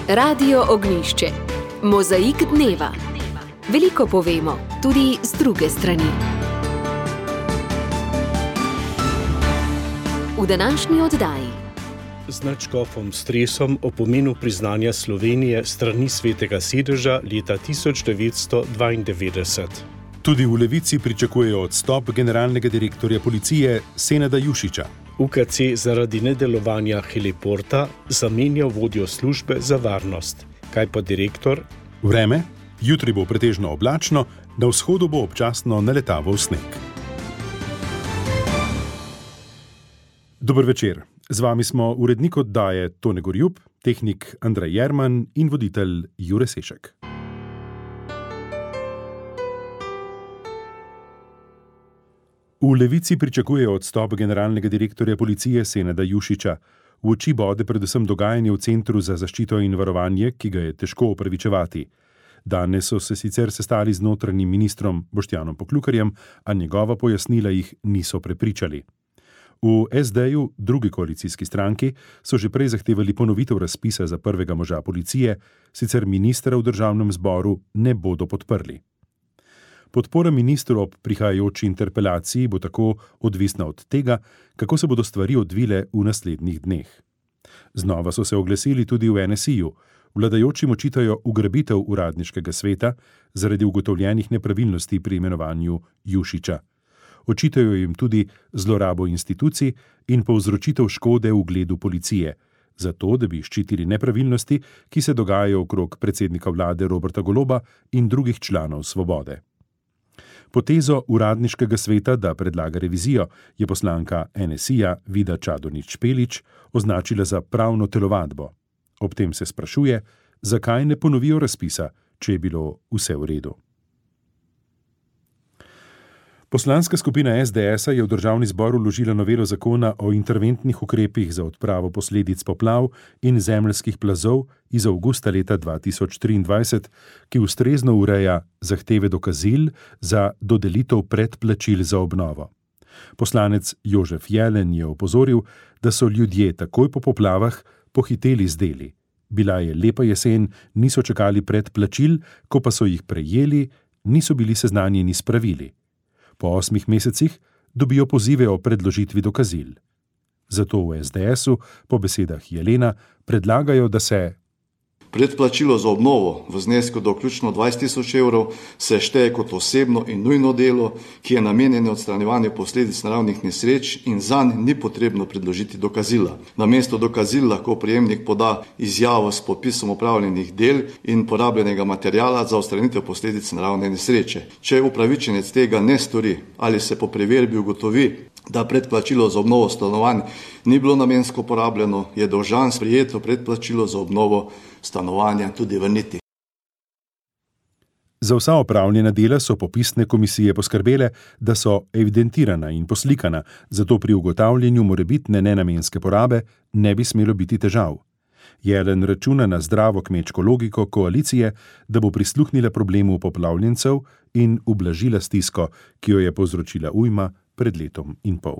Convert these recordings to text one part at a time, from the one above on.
Radio Ognjišče. Mozaik dneva. Veliko povemo, tudi z druge strani. V današnji oddaji. Z nadškofom Stresom o pomenu priznanja Slovenije strani Svetega sedeža leta 1992. Tudi v Levici pričakujejo odstop generalnega direktorja policije Senada Jušića. UKC zaradi nedelovanja heliporta zamenja vodjo službe za varnost. Kaj pa direktor? Vreme? Jutri bo pretežno oblačno, na vzhodu bo občasno naletaval sneg. Dober večer. Z vami smo urednik oddaje Tone Gorjup, tehnik Andrej Jerman in voditelj Jure Sešek. V Levici pričakujejo odstop generalnega direktorja policije Senada Jušića. V oči bode predvsem dogajanje v Centru za zaščito in varovanje, ki ga je težko opravičevati. Danes so se sicer sestali z notranjim ministrom Boštjanom Poklukarjem, a njegova pojasnila jih niso prepričali. V SD-ju, drugi koalicijski stranki, so že prej zahtevali ponovitev razpisa za prvega moža policije, sicer ministra v državnem zboru ne bodo podprli. Podpora ministru ob prihajajoči interpelaciji bo tako odvisna od tega, kako se bodo stvari odvile v naslednjih dneh. Znova so se oglasili tudi v NSI-ju. Vladajočim očitajo ugrabitev uradniškega sveta zaradi ugotovljenih nepravilnosti pri imenovanju Jušića. Očitajo jim tudi zlorabo institucij in povzročitev škode v ugledu policije, zato da bi ščitili nepravilnosti, ki se dogajajo okrog predsednika vlade Roberta Goloba in drugih članov Svobode. Potezo uradniškega sveta, da predlaga revizijo, je poslanka NSI-ja Vida Čadonič Špelič označila za pravno telovadbo. Ob tem se sprašuje, zakaj ne ponovijo razpisa, če je bilo vse v redu. Poslanska skupina SDS-a je v državni zbor vložila novelo zakona o interventnih ukrepih za odpravo posledic poplav in zemeljskih plazov iz avgusta leta 2023, ki ustrezno ureja zahteve dokazil za dodelitev predplačil za obnovo. Poslanec Jožef Jelen je opozoril, da so ljudje takoj po poplavah pohiteli z deli. Bila je lepa jesen, niso čakali predplačil, ko pa so jih prejeli, niso bili seznanjeni s pravili. Po 8 mesecih dobijo pozive o predložitvi dokazil. Zato v SDS-u, po besedah Jelena, predlagajo, da se predplačilo za obnovo v znesku do vključno 20.000 evrov se šteje kot osebno in nujno delo, ki je namenjeno odstranjevanju posledic naravnih nesreč in zanj ni potrebno predložiti dokazila. Namesto dokazil lahko prejemnik poda izjavo s popisom opravljenih del in porabljenega materiala za odstranitev posledic naravne nesreče. Če upravičenec tega ne stori ali se po preverbi ugotovi, da predplačilo za obnovo stanovanj ni bilo namensko porabljeno, je dolžan sprejeto predplačilo za obnovo stanovanja tudi vrniti. Za vsa opravljena dela so popisne komisije poskrbele, da so evidentirana in poslikana, zato pri ugotavljanju morebitne nenamenske porabe ne bi smelo biti težav. Jelen računa na zdravo kmečko logiko koalicije, da bo prisluhnila problemu poplavljencev in ublažila stisko, ki jo je povzročila ujma pred letom in pol.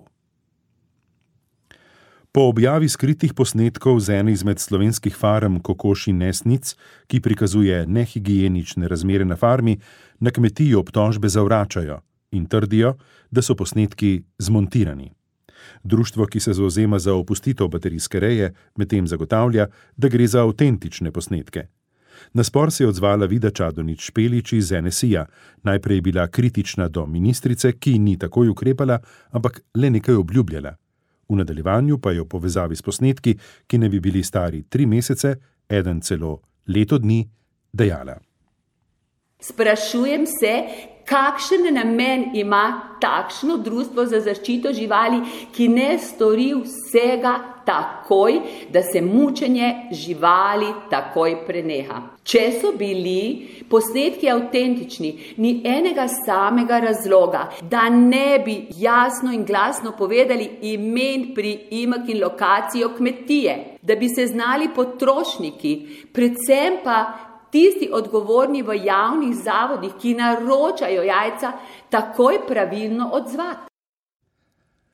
Po objavi skritih posnetkov z ene izmed slovenskih farm kokoš in nesnic, ki prikazuje nehigienične razmere na farmi, na kmetiji obtožbe zavračajo in trdijo, da so posnetki zmontirani. Društvo, ki se zavzema za opustitev baterijske reje, medtem zagotavlja, da gre za avtentične posnetke. Na spor se je odzvala Vida Čadonič Špelič iz NSI-ja. Najprej je bila kritična do ministrice, ki ni takoj ukrepala, ampak le nekaj obljubljala. V nadaljevanju pa je v povezavi s posnetki, ki ne bi bili stari 3 mesece, eden celo leto dni, dejala. Sprašujem se, kakšen namen ima takšno društvo za zaščito živali, ki ne stori vsega takoj, da se mučenje živali takoj preneha. Če so bili posnetki avtentični, ni enega samega razloga, da ne bi jasno in glasno povedali imen, priimek in lokacijo kmetije, da bi se znali potrošniki, predvsem pa tisti odgovorni v javnih zavodih, ki naročajo jajca, takoj pravilno odzvati.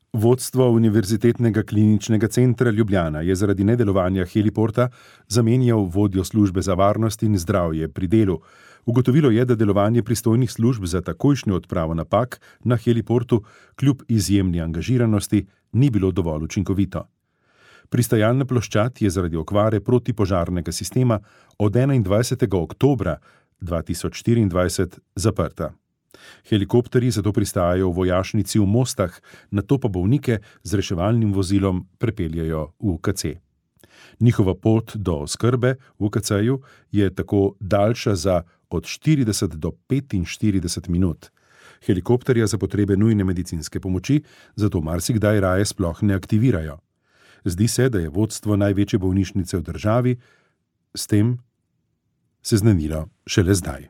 Vodstvo Univerzitetnega kliničnega centra Ljubljana je zaradi nedelovanja heliporta zamenjal vodjo službe za varnost in zdravje pri delu. Ugotovilo je, da delovanje pristojnih služb za takojšnjo odpravo napak na heliportu kljub izjemni angažiranosti ni bilo dovolj učinkovito. Pristajalna ploščad je zaradi okvare protipožarnega sistema od 21. oktobra 2024 zaprta. Helikopterji zato pristajajo v vojašnici v Mostah, nato pa bolnike z reševalnim vozilom prepeljajo v UKC. Njihova pot do oskrbe v UKC-ju je tako daljša za od 40 do 45 minut. Helikopterja za potrebe nujne medicinske pomoči zato marsikdaj raje sploh ne aktivirajo. Zdi se, da je vodstvo največje bolnišnice v državi s tem seznanilo šele zdaj.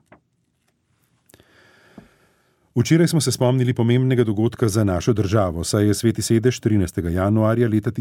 Včeraj smo se spomnili pomembnega dogodka za našo državo, saj je Sveti sedež 13. januarja leta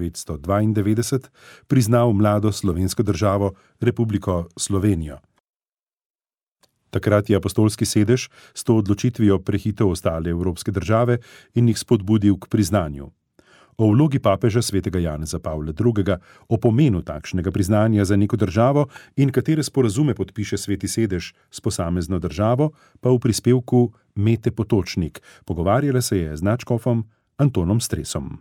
1992 priznal mlado slovensko državo, Republiko Slovenijo. Takrat je apostolski sedež s to odločitvijo prehitel ostale evropske države in jih spodbudil k priznanju. O vlogi papeža svetega Janeza Pavla II., o pomenu takšnega priznanja za neko državo in katere sporazume podpiše Sveti sedež s posamezno državo, pa v prispevku Mete Potočnik. Pogovarjala se je z nadškofom Antonom Stresom.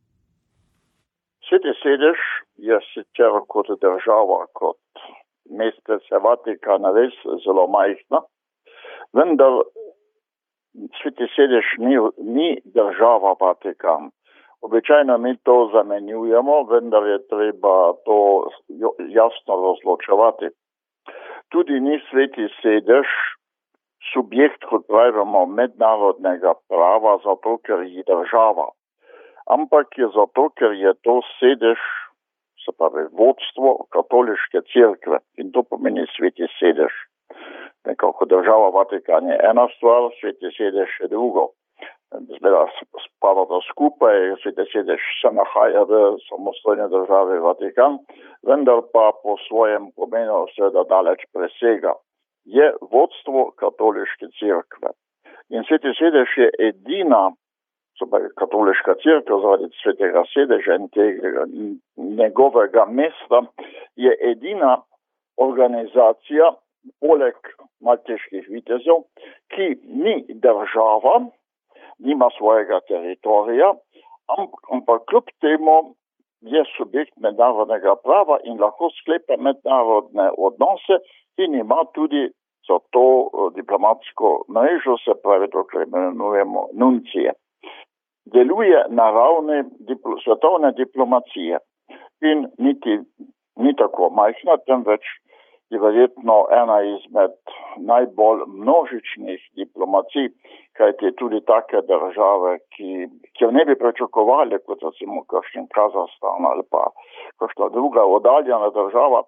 Sveti sedež je sicer kot država, kot mestece Vatikana res zelo majhna, vendar Sveti sedež ni država Vatikan. Običajno mi to zamenjujemo, vendar je treba to jasno razločevati. Tudi ni Sveti sedež subjekt, kot pravimo, mednarodnega prava, zato ker je država. Ampak je zato, ker je to sedež, se pravi vodstvo katoliške cerkve in to pomeni Sveti sedež. Nekako država Vatikan je ena stvar, Sveti sedež je drugo. Zgleda spada to skupaj, Sveti sedež se nahaja v samostojni državi Vatikan, vendar pa po svojem pomenu seveda daleč presega. Je vodstvo katoliške cerkve. In Sveti sedež je edina, katoliška cerkev zaradi Svetega sedeža in njegovega mesta, je edina organizacija, poleg malteških vitezov, ki ni država, nima svojega teritorija, ampak kljub temu je subjekt mednarodnega prava in lahko sklepa mednarodne odnose in ima tudi za to diplomatsko mrežo, se pravi to, kar imenujemo nuncije. Deluje na ravni svetovne diplomacije in ni tako majhna, temveč je verjetno ena izmed najbolj množičnih diplomacij, kajti tudi take države, kjer ne bi pričakovali, kot recimo kakšen Kazahstan ali pa kakšna druga oddaljena država,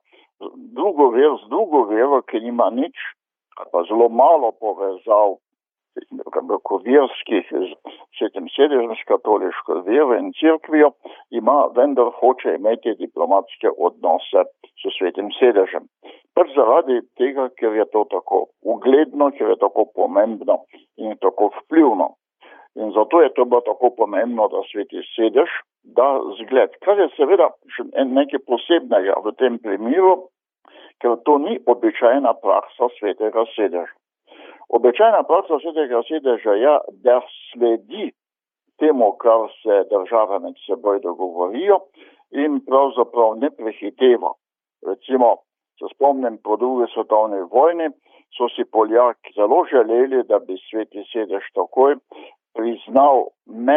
z drugo vero, ki nima nič, pa zelo malo povezav verskih s Svetim sedežem, s katoliško vero in cerkvijo, vendar hoče imeti diplomatske odnose s Svetim sedežem. Pač zaradi tega, ker je to tako ugledno, ker je tako pomembno in tako vplivno. In zato je to bilo tako pomembno, da Sveti sedež da zgled. Kar je seveda nekaj posebnega v tem primeru, ker to ni običajna praksa Svetega sedeža. Običajna praksa Svetega sedeža je, da sledi temu, kar se države med seboj dogovorijo in pravzaprav ne prehiteva. Recimo, se spomnim, po drugi svetovni vojni so si Poljaki zelo želeli, da bi Sveti sedež takoj priznal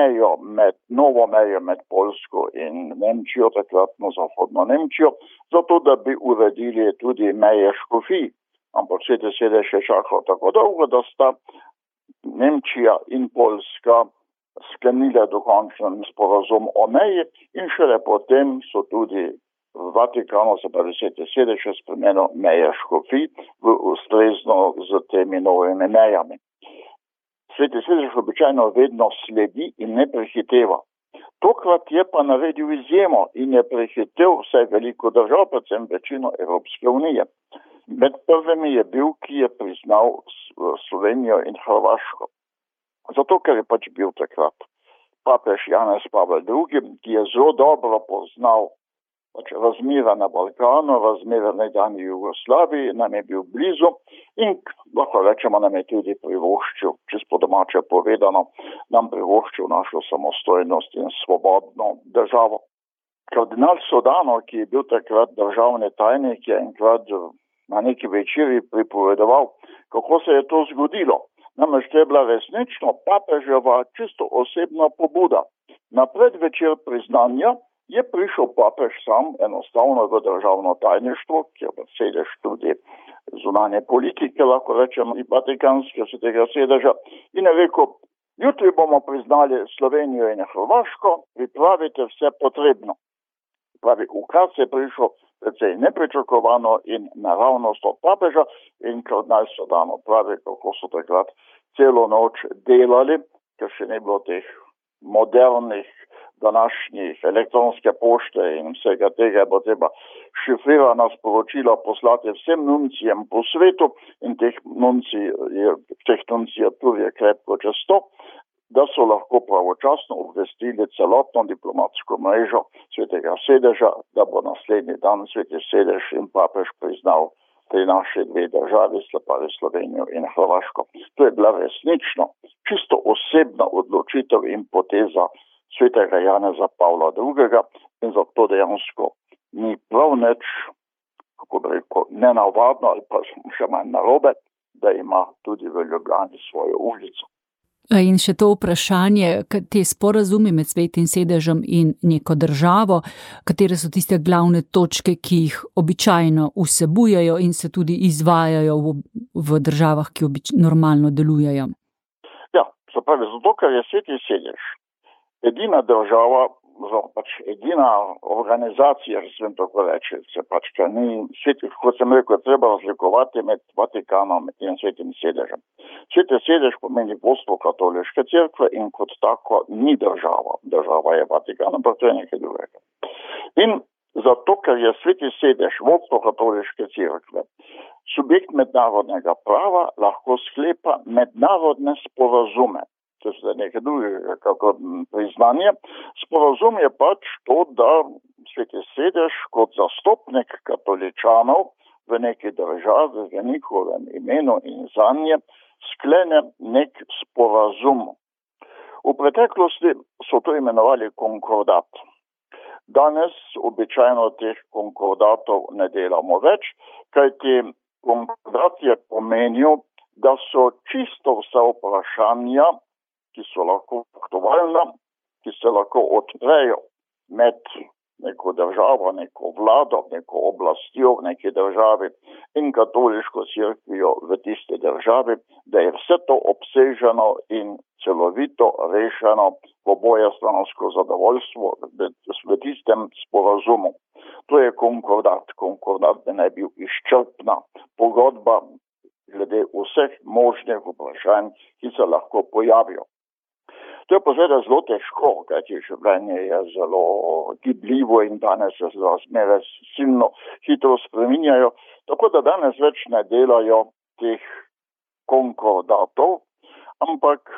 novo mejo med Poljsko in Nemčijo, takratno zahodno Nemčijo, zato da bi uredili tudi meje škofij. Ampak Sveti sedež je čakal tako dolgo, da sta Nemčija in Poljska sklenile dokončen sporazum o meji in šele potem so tudi v Vatikanu, se pravi Sveti sedež, spremenil meje škofij v ustrezno z temi novimi mejami. Sveti sedež običajno vedno sledi in ne prehiteva. Tokrat je pa naredil izjemo in je prehitev vsaj veliko držav, predvsem večino Evropske unije. Med prvimi je bil, ki je priznal Slovenijo in Hrvaško. Zato, ker je pač bil takrat papež Janez Pavel II, ki je zelo dobro poznal razmere na Balkanu, razmere v nekdanji Jugoslaviji, nam je bil blizu in lahko rečemo, nam je tudi privoščil, čisto domače povedano, nam privoščil našo samostojnost in svobodno državo. Kardinal Sodano, ki je bil takrat državni tajnik, je enkrat na neki večeri pripovedoval, kako se je to zgodilo. Namreč to je bila resnično papeževa čisto osebna pobuda. Na predvečer priznanja je prišel papež sam enostavno v državno tajništvo, kjer je sedež tudi zunanje politike, lahko rečemo, in vatikanske svetega sedeža, in je rekel, jutri bomo priznali Slovenijo in Hrvaško, pripravite vse potrebno. Pravi, ukaz je prišel precej nepričakovano in naravnost od papeža in kardinal Sodano pravi, kako so takrat celo noč delali, ker še ne bilo teh modernih današnjih elektronske pošte in vsega tega je bo treba šifrirana sporočila poslati vsem nuncijem po svetu in teh nuncijatur je krepko čez 100, da so lahko pravočasno obvestili celotno diplomatsko mrežo svetega sedeža, da bo naslednji dan sveti sedež in papež priznal te naše dve državi, Slovenijo in Hrvaško. To je bila resnično čisto osebna odločitev in poteza svetega Janeza Pavla II. In zato dejansko ni prav nič, kako bi rekel, nenavadno ali pa še manj narobe, da ima tudi v Ljubljani svojo ulico. In še to vprašanje, te sporazumi med svetim sedežem in neko državo, katere so tiste glavne točke, ki jih običajno vsebujejo in se tudi izvajajo v državah, ki normalno delujejo? Ja, se pravi, zato, ker je sveti sedež edina država, edina organizacija, če sem tako reči, ker ni sveti, kot sem rekel, treba razlikovati med Vatikanom in svetim sedežem. Sveti sedež pomeni vodstvo katoliške cerkve in kot tako ni država. Država je Vatikan, ampak to je nekaj drugega. In zato, ker je sveti sedež vodstvo katoliške cerkve, subjekt mednarodnega prava lahko sklepa mednarodne sporazume. To je nekaj drugega, kako priznanje. Sporazum je pač to, da sveti sedež kot zastopnik katoličanov v neki državi, v njihovem imenu in zanje, sklene nek sporazum. V preteklosti so to imenovali konkordat. Danes običajno teh konkordatov ne delamo več, kajti konkordat je pomenil, da so čisto vsa vprašanja, ki so lahko aktualna, ki se lahko odprejo med neko državo, neko vlado, neko oblastjo v neki državi in katoliško cerkvijo v tisti državi, da je vse to obseženo in celovito rešeno v obojestransko zadovoljstvo v tistem sporazumu. To je konkordat. Konkordat bi naj bil izčrpna pogodba glede vseh možnih vprašanj, ki se lahko pojavijo. To je pozveda zelo težko, kajti življenje je zelo gibljivo in danes se razmere silno hitro spreminjajo, tako da danes več ne delajo teh konkordatov, ampak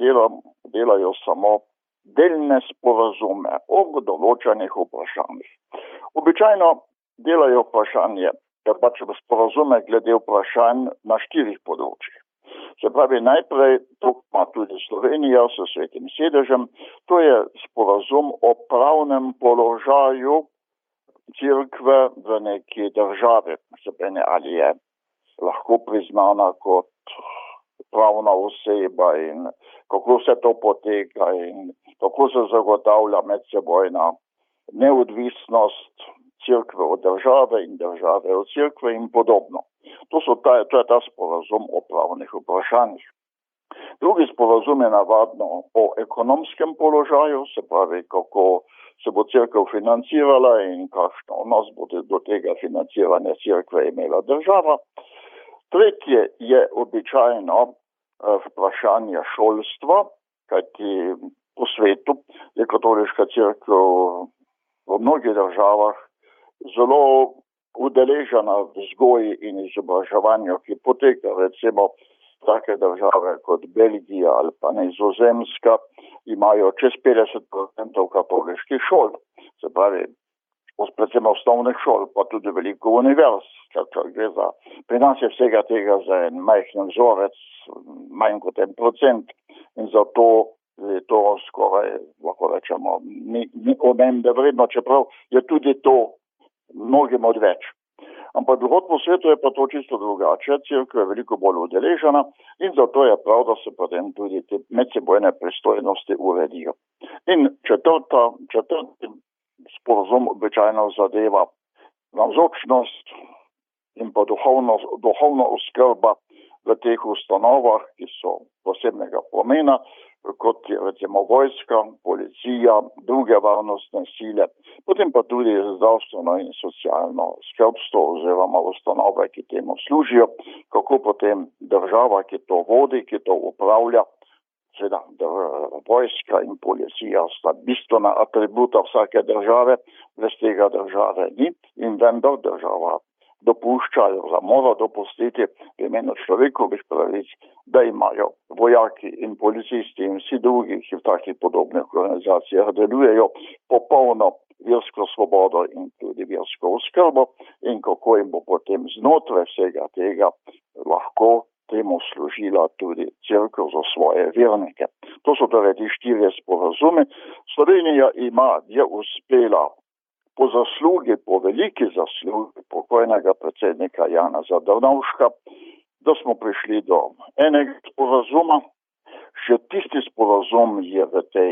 delajo samo delne sporazume o določenih vprašanjih. Običajno delajo vprašanje, pač sporazume glede vprašanj na 4 področjih. Se pravi, najprej, to ima tudi Slovenija s svetim sedežem, to je sporazum o pravnem položaju cerkve v neki državi. Se pravi, ali je lahko priznana kot pravna oseba in kako se to poteka in kako se zagotavlja medsebojna neodvisnost cerkve od države in države od cerkve in podobno. To je ta sporazum o pravnih vprašanjih. Drugi sporazum je navadno o ekonomskem položaju, se pravi, kako se bo cerkev financirala in kakšno odnos bo do tega financiranja cerkve imela država. Tretje je običajno vprašanje šolstva, kajti po svetu je katoliška cerkev v mnogih državah zelo udeležena v vzgoji in izobraževanju, ki poteka recimo take države kot Belgija ali pa Nizozemska, imajo čez 50% katoliških šol, se pravi, predvsem osnovnih šol, pa tudi veliko univerz. Pri nas je vsega tega za en majhen vzorec, manj kot 1%, in zato je to skoraj, lahko rečemo, ni omembe vredno, čeprav je tudi to mnogim odveč. Ampak drugod po svetu je pa to čisto drugače, cerkev je veliko bolj udeležena in zato je prav, da se potem tudi te medsebojne pristojnosti uredijo. In četrti sporazum običajno zadeva navzočnost in pa duhovno oskrba v teh ustanovah, ki so posebnega pomena, kot je recimo vojska, policija, druge varnostne sile, potem pa tudi zdravstveno in socialno skrbstvo oziroma ustanove, ki temu služijo, kako potem država, ki to vodi, ki to upravlja, seveda vojska in policija sta bistvena atributa vsake države, brez tega države ni in vendar država dopušča, mora dopustiti v imenu človekovih pravic, da imajo vojaki in policisti in vsi drugi, ki v takih podobnih organizacijah delujejo, popolno versko svobodo in tudi versko oskrbo in kako jim bo potem znotraj vsega tega lahko temu služila tudi cerkev za svoje vernike. To so torej ti 4 sporazumi. Slovenija je uspela po zaslugi, po veliki zaslugi pokojnega predsednika Janeza Drnovška, da smo prišli do enega sporazuma. Še tisti sporazum je v tej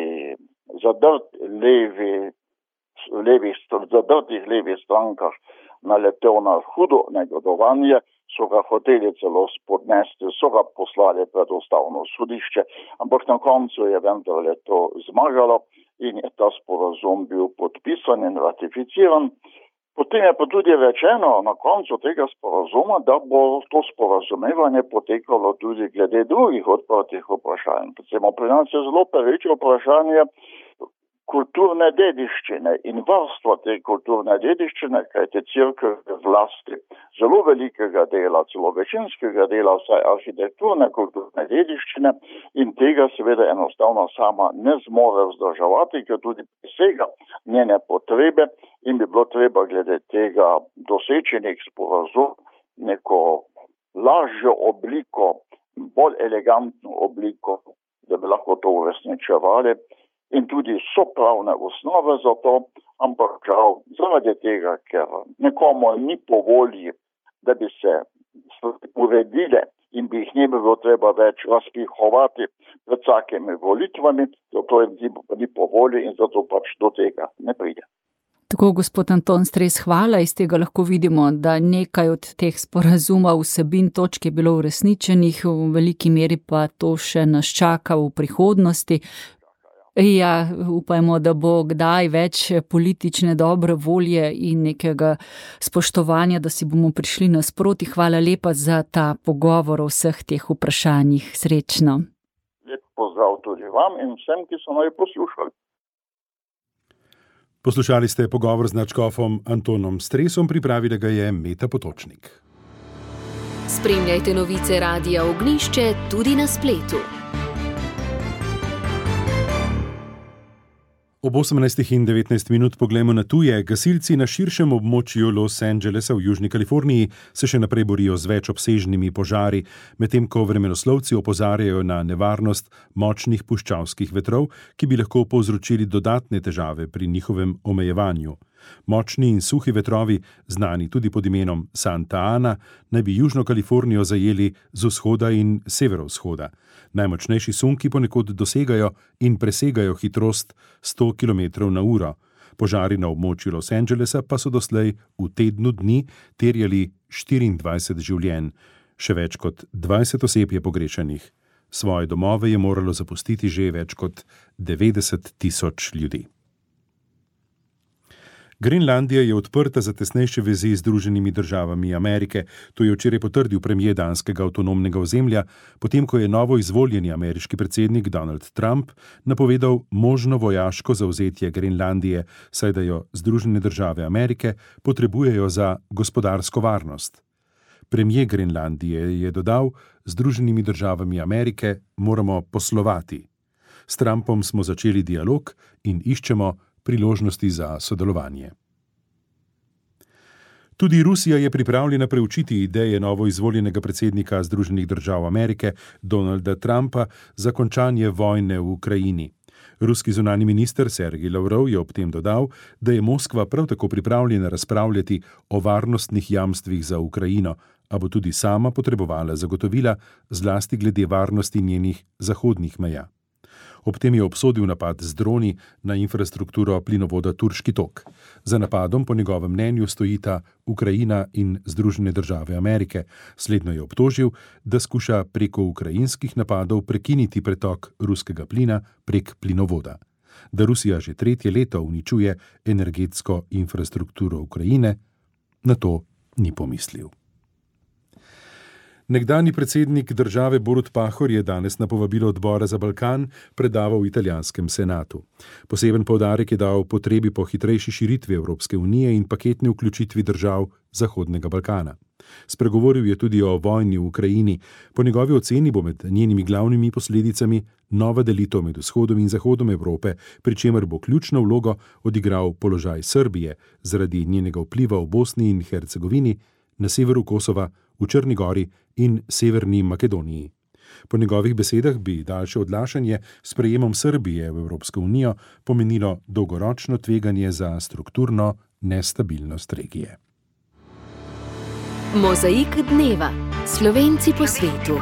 zadrtih levih strankah naletel na hudo negodovanje, so ga hoteli celo spodnesti, so ga poslali pred ustavno sodišče, ampak na koncu je vendarle to zmagalo in je ta sporazum bil podpisan in ratificiran. Potem je pa tudi rečeno na koncu tega sporazuma, da bo to sporazumevanje potekalo tudi glede drugih odprtih vprašanj. Recimo pri nas je zelo pereče vprašanje kulturne dediščine in varstva te kulturne dediščine, kajte cerkev je v lasti zelo velikega dela, celo večinskega dela vsaj arhitekturne kulturne dediščine in tega seveda enostavno sama ne zmore vzdrževati, ker tudi presega njene potrebe in bi bilo treba glede tega doseči nek sporazum, neko lažjo obliko, bolj elegantno obliko, da bi lahko to uresničevali. In tudi so pravne osnove za to, ampak žal zaradi tega, ker nekomu ni po volji, da bi se uredile in bi jih ne bilo treba več razpihovati pred vsakimi volitvami, to ni po volji in zato pač do tega ne pride. Tako, gospod Anton Stres, hvala. Iz tega lahko vidimo, da nekaj od teh sporazumov, vsebin, točk je bilo uresničenih, v veliki meri pa to še nas čaka v prihodnosti. Ja, upajmo, da bo kdaj več politične dobre volje in nekega spoštovanja, da si bomo prišli nasproti. Hvala lepa za ta pogovor o vseh teh vprašanjih. Srečno. Lep pozdrav tudi vam in vsem, ki so naj poslušali. Poslušali ste pogovor z nadškofom Antonom Stresom, pripravila ga je Meta Potočnik. Spremljajte novice Radia Ognjišče tudi na spletu. Ob 18:19 poglejmo na tuje. Gasilci na širšem območju Los Angelesa v Južni Kaliforniji se še naprej borijo z več obsežnimi požari, medtem ko vremenoslovci opozarjajo na nevarnost močnih puščavskih vetrov, ki bi lahko povzročili dodatne težave pri njihovem omejevanju. Močni in suhi vetrovi, znani tudi pod imenom Santa Ana, naj bi Južno Kalifornijo zajeli z vzhoda in severovzhoda. Najmočnejši sunki ponekod dosegajo in presegajo hitrost 100 km/h. Požari na območju Los Angelesa pa so doslej v tednu dni terjali 24 življenj. Še več kot 20 oseb je pogrešanih. Svoje domove je moralo zapustiti že več kot 90 000 ljudi. Grenlandija je odprta za tesnejše vezi z Združenimi državami Amerike. To je včeraj potrdil premier danskega avtonomnega ozemlja, potem ko je novo izvoljeni ameriški predsednik Donald Trump napovedal možno vojaško zavzetje Grenlandije, saj da jo Združene države Amerike potrebujejo za gospodarsko varnost. Premier Grenlandije je dodal: Združenimi državami Amerike moramo poslovati. S Trumpom smo začeli dialog in iščemo priložnosti za sodelovanje. Tudi Rusija je pripravljena preučiti ideje novoizvoljenega predsednika Združenih držav Amerike Donalda Trumpa za končanje vojne v Ukrajini. Ruski zunanji minister Sergej Lavrov je ob tem dodal, da je Moskva prav tako pripravljena razpravljati o varnostnih jamstvih za Ukrajino, a bo tudi sama potrebovala zagotovila, zlasti glede varnosti njenih zahodnih meja. Ob tem je obsodil napad z droni na infrastrukturo plinovoda Turški tok. Za napadom po njegovem mnenju stojita Ukrajina in Združene države Amerike. Slednjo je obtožil, da skuša preko ukrajinskih napadov prekiniti pretok ruskega plina prek plinovoda. Da Rusija že 3. leto uničuje energetsko infrastrukturo Ukrajine, na to ni pomislil. Nekdanji predsednik države Borut Pahor je danes na povabilo Odbora za Balkan predaval v italijanskem senatu. Poseben poudarek je dal potrebi po hitrejši širitvi Evropske unije in paketni vključitvi držav Zahodnega Balkana. Spregovoril je tudi o vojni v Ukrajini. Po njegovi oceni bo med njenimi glavnimi posledicami nova delitev med vzhodom in zahodom Evrope, pri čemer bo ključno vlogo odigral položaj Srbije zaradi njenega vpliva v Bosni in Hercegovini, na severu Kosova, v Črni Gori in Severni Makedoniji. Po njegovih besedah bi daljše odlašanje s sprejemom Srbije v Evropsko unijo pomenilo dolgoročno tveganje za strukturno nestabilnost regije. Mozaik dneva. Slovenci po svetu.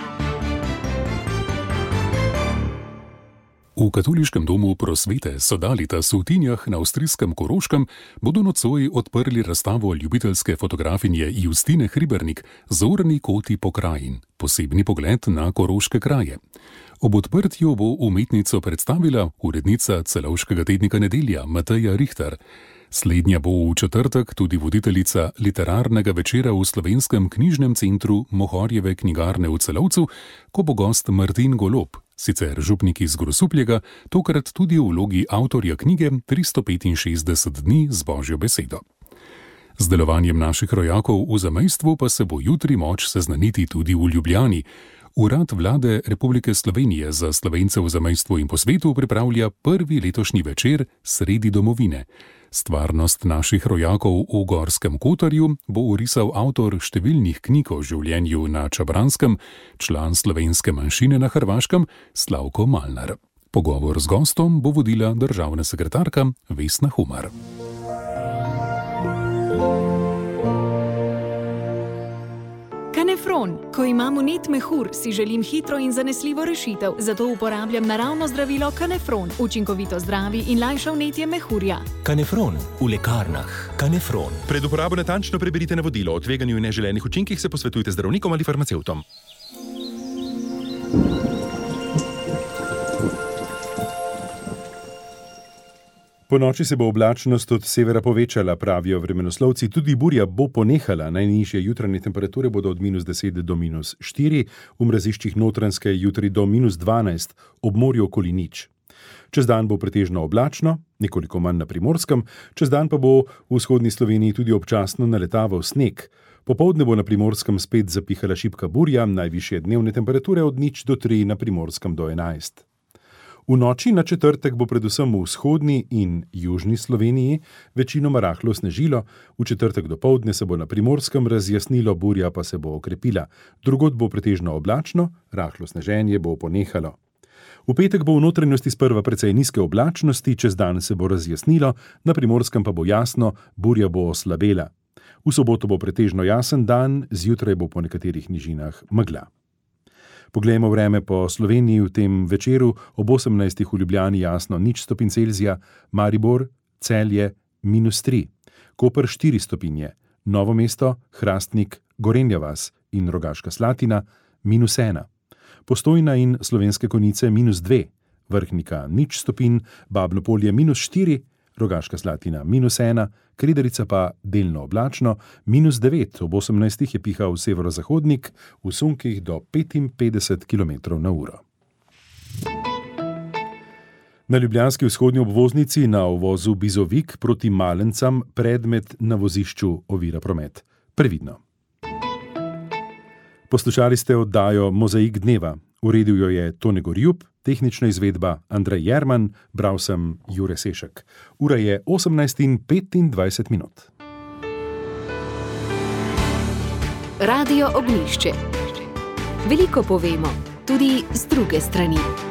V Katoliškem domu Prosvete Sodalitas v Tinjah na avstrijskem Koroškem bodo nocoj odprli razstavo ljubiteljske fotografinje Justine Hribernik Zorni koti pokrajin, posebni pogled na koroške kraje. Ob odprtju bo umetnico predstavila urednica celovškega tednika Nedelja Mateja Richter. Slednja bo v četrtek tudi voditeljica literarnega večera v Slovenskem knjižnem centru Mohorjeve knjigarne v Celovcu, ko bo gost Martin Golob, sicer župnik iz Grosupljega, tokrat tudi v vlogi avtorja knjige 365 dni z Božjo besedo. Z delovanjem naših rojakov v zamejstvu pa se bo jutri moč seznaniti tudi v Ljubljani. Urad Vlade Republike Slovenije za Slovence v zamejstvu in po svetu pripravlja prvi letošnji večer Sredi domovine. Stvarnost naših rojakov v Gorskem Kotarju bo orisal avtor številnih knjig o življenju na Čabranskem, član slovenske manjšine na Hrvaškem, Slavko Malnar. Pogovor z gostom bo vodila državna sekretarka Vesna Humar. Kanefron. Ko imam vnet mehur, si želim hitro in zanesljivo rešitev, zato uporabljam naravno zdravilo Kanefron. Učinkovito zdravi in lajša vnetje mehurja. Kanefron v lekarnah. Kanefron. Pred uporabo natančno preberite navodilo. O tveganju in neželenih učinkih se posvetujte z zdravnikom ali farmacevtom. Po noči se bo oblačnost od severa povečala, pravijo vremenoslovci, tudi burja bo ponehala. Najnižje jutranje temperature bodo od -10 do -4, v mraziščih Notranjske jutri do -12, ob morju okoli 0. Čez dan bo pretežno oblačno, nekoliko manj na Primorskem, čez dan pa bo v vzhodni Sloveniji tudi občasno naletaval sneg. Popoldne bo na Primorskem spet zapihala šibka burja, najvišje dnevne temperature od 0 do 3, na Primorskem do 11. V noči na četrtek bo predvsem v vzhodni in južni Sloveniji večinoma rahlo snežilo, v četrtek dopoldne se bo na Primorskem razjasnilo, burja pa se bo okrepila. Drugod bo pretežno oblačno, rahlo sneženje bo ponehalo. V petek bo v notranjosti sprva precej nizke oblačnosti, čez dan se bo razjasnilo, na Primorskem pa bo jasno, burja bo oslabela. V soboto bo pretežno jasen dan, zjutraj bo po nekaterih nižinah megla. Poglejmo vreme po Sloveniji v tem večeru. Ob 18. v Ljubljani jasno 0 stopinj Celzija, Maribor, Celje -3, Koper 4 stopinje, Novo mesto, Hrastnik, Gorenja vas in Rogaška Slatina -1, Postojna in Slovenske Konjice -2, Vrhnika 0 stopinj, Babno Polje -4, Rogaška Slatina -1, Kredarica pa delno oblačno, -9, ob 18. je pihal severozahodnik, v sunkih do 55 km/h. Na ljubljanski vzhodni obvoznici na uvozu Bizovik proti Malencam predmet na vozišču ovira promet. Previdno. Poslušali ste oddajo Mozaik dneva. Uredil jo je Tone Gorjup, Tehnična izvedba Andrej Jerman, bral sem Jure Sešek. Ura je 18:25. Radio Ognjišče. Veliko povemo, tudi z druge strani.